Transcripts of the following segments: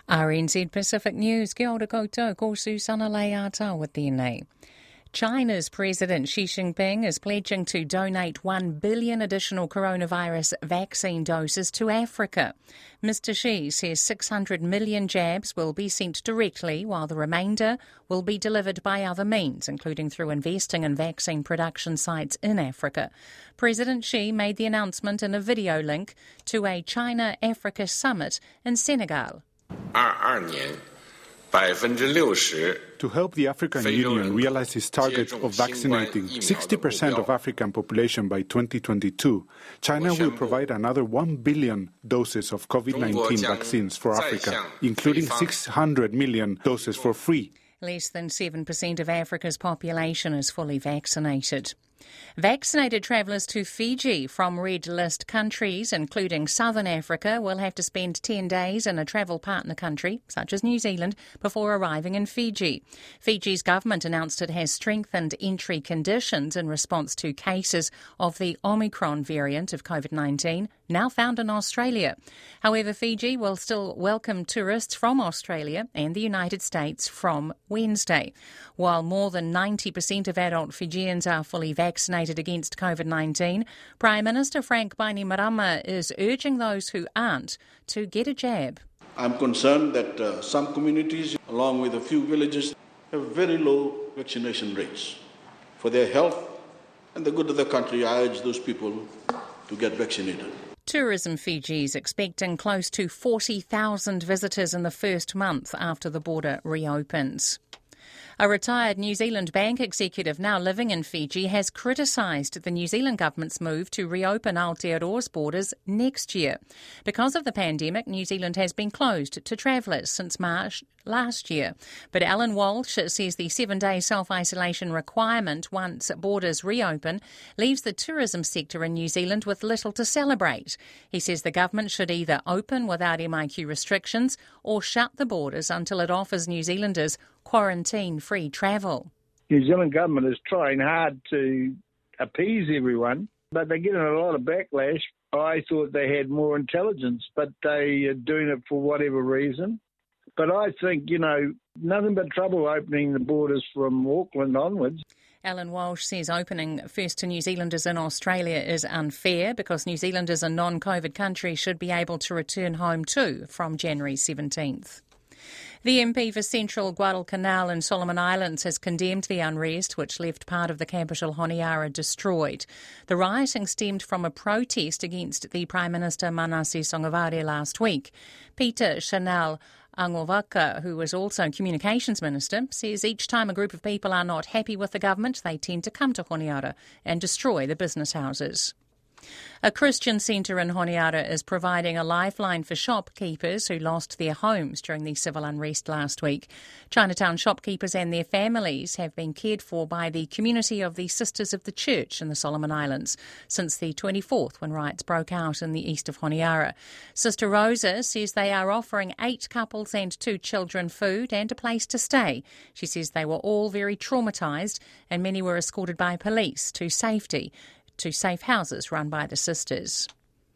RNZ Pacific News, kia ora koutou, ko Susana Leata with tēnei. China's President Xi Jinping is pledging to donate 1 billion additional coronavirus vaccine doses to Africa. Mr. Xi says 600 million jabs will be sent directly, while the remainder will be delivered by other means, including through investing in vaccine production sites in Africa. President Xi made the announcement in a video link to a China-Africa summit in Senegal. To help the African Union realize its target of vaccinating 60% of African population by 2022, China will provide another 1 billion doses of COVID-19 vaccines for Africa, including 600 million doses for free. Less than 7% of Africa's population is fully vaccinated. Vaccinated travellers to Fiji from red list countries, including Southern Africa, will have to spend 10 days in a travel partner country, such as New Zealand, before arriving in Fiji. Fiji's government announced it has strengthened entry conditions in response to cases of the Omicron variant of COVID-19, now found in Australia. However, Fiji will still welcome tourists from Australia and the United States from Wednesday. While more than 90% of adult Fijians are fully vaccinated against COVID-19, Prime Minister Frank Bainimarama is urging those who aren't to get a jab. I'm concerned that some communities, along with a few villages, have very low vaccination rates. For their health and the good of the country, I urge those people to get vaccinated. Tourism Fiji is expecting close to 40,000 visitors in the first month after the border reopens. A retired New Zealand bank executive now living in Fiji has criticised the New Zealand government's move to reopen Aotearoa's borders next year. Because of the pandemic, New Zealand has been closed to travellers since March last year. But Alan Walsh says the 7-day self-isolation requirement once borders reopen leaves the tourism sector in New Zealand with little to celebrate. He says the government should either open without MIQ restrictions or shut the borders until it offers New Zealanders quarantine-free travel. New Zealand government is trying hard to appease everyone, but they're getting a lot of backlash. I thought they had more intelligence, but they are doing it for whatever reason. But I think, nothing but trouble opening the borders from Auckland onwards. Alan Walsh says opening first to New Zealanders in Australia is unfair because New Zealanders in non-COVID countries should be able to return home too from January 17th. The MP for Central Guadalcanal in Solomon Islands has condemned the unrest which left part of the capital Honiara destroyed. The rioting stemmed from a protest against the Prime Minister Manase Sogavare last week. Peter Chanel Angovaka, who was also Communications Minister, says each time a group of people are not happy with the government, they tend to come to Honiara and destroy the business houses. A Christian centre in Honiara is providing a lifeline for shopkeepers who lost their homes during the civil unrest last week. Chinatown shopkeepers and their families have been cared for by the community of the Sisters of the Church in the Solomon Islands since the 24th, when riots broke out in the east of Honiara. Sister Rosa says they are offering 8 couples and 2 children food and a place to stay. She says they were all very traumatised and many were escorted by police to safety to safe houses run by the sisters.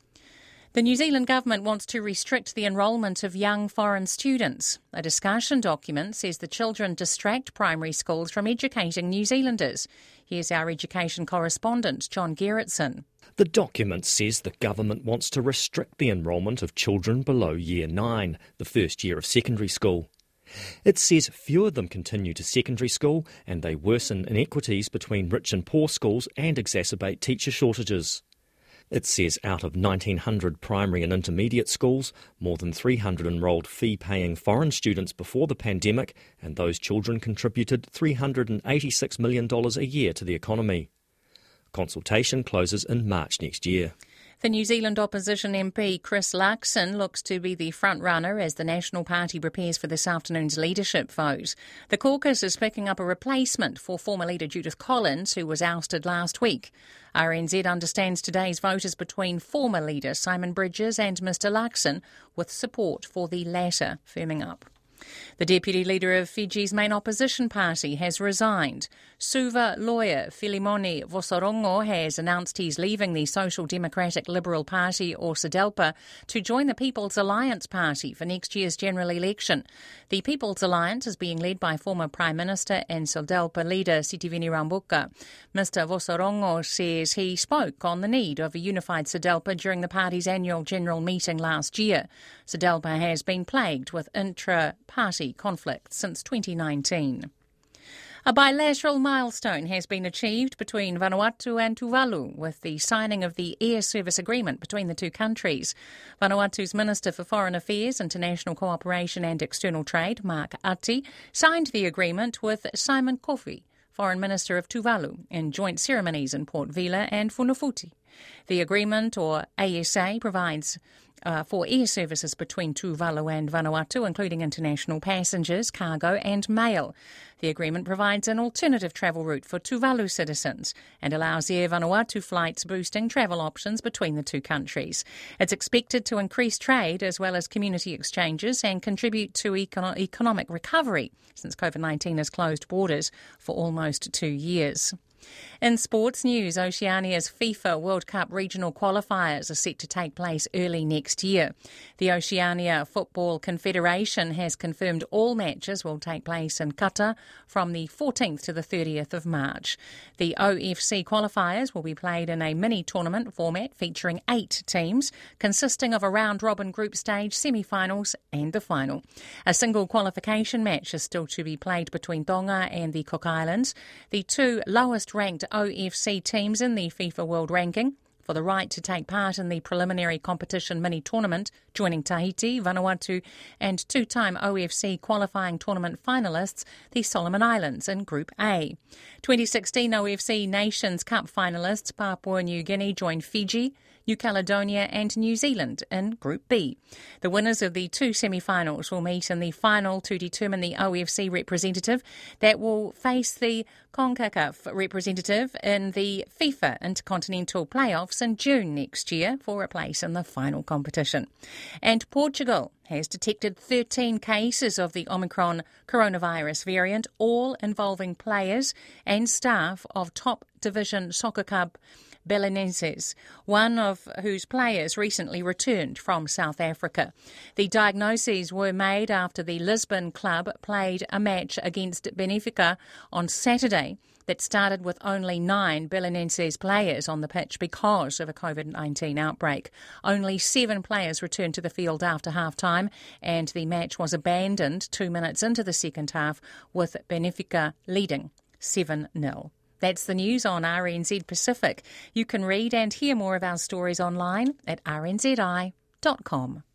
The New Zealand government wants to restrict the enrolment of young foreign students. A discussion document says the children distract primary schools from educating New Zealanders. Here's our education correspondent, John Gerritsen. The document says the government wants to restrict the enrolment of children below Year 9, the first year of secondary school. It says few of them continue to secondary school and they worsen inequities between rich and poor schools and exacerbate teacher shortages. It says out of 1,900 primary and intermediate schools, more than 300 enrolled fee-paying foreign students before the pandemic, and those children contributed $386 million a year to the economy. Consultation closes in March next year. The New Zealand opposition MP Chris Luxon looks to be the front-runner as the National Party prepares for this afternoon's leadership vote. The caucus is picking up a replacement for former leader Judith Collins, who was ousted last week. RNZ understands today's vote is between former leader Simon Bridges and Mr Luxon, with support for the latter firming up. The deputy leader of Fiji's main opposition party has resigned. Suva lawyer Filimoni Vosarongo has announced he's leaving the Social Democratic Liberal Party, or SODELPA, to join the People's Alliance Party for next year's general election. The People's Alliance is being led by former Prime Minister and SODELPA leader Sitiveni Rabuka. Mr Vosarongo says he spoke on the need of a unified SODELPA during the party's annual general meeting last year. SODELPA has been plagued with intra-party conflict since 2019. A bilateral milestone has been achieved between Vanuatu and Tuvalu with the signing of the air service agreement between the two countries. Vanuatu's Minister for Foreign Affairs, International Cooperation and External Trade, Mark Ati, signed the agreement with Simon Kofi, Foreign Minister of Tuvalu, in joint ceremonies in Port Vila and Funafuti. The agreement, or ASA, provides for air services between Tuvalu and Vanuatu, including international passengers, cargo and mail. The agreement provides an alternative travel route for Tuvalu citizens and allows Air Vanuatu flights, boosting travel options between the two countries. It's expected to increase trade as well as community exchanges and contribute to economic recovery since COVID-19 has closed borders for almost 2 years. In sports news, Oceania's FIFA World Cup regional qualifiers are set to take place early next year. The Oceania Football Confederation has confirmed all matches will take place in Qatar from the 14th to the 30th of March. The OFC qualifiers will be played in a mini-tournament format featuring 8 teams, consisting of a round-robin group stage, semi-finals and the final. A single qualification match is still to be played between Tonga and the Cook Islands, the two lowest-ranked OFC teams in the FIFA World Ranking, for the right to take part in the preliminary competition mini-tournament, joining Tahiti, Vanuatu and two-time OFC qualifying tournament finalists, the Solomon Islands, in Group A. 2016 OFC Nations Cup finalists Papua New Guinea joined Fiji, New Caledonia and New Zealand in Group B. The winners of the 2 semi-finals will meet in the final to determine the OFC representative that will face the CONCACAF representative in the FIFA Intercontinental Playoffs in June next year for a place in the final competition. And Portugal has detected 13 cases of the Omicron coronavirus variant, all involving players and staff of top division soccer club Belenenses, one of whose players recently returned from South Africa. The diagnoses were made after the Lisbon club played a match against Benfica on Saturday that started with only 9 Belenenses players on the pitch because of a COVID-19 outbreak. Only 7 players returned to the field after half-time, and the match was abandoned 2 minutes into the second half, with Benfica leading 7-0. That's the news on RNZ Pacific. You can read and hear more of our stories online at rnzi.com.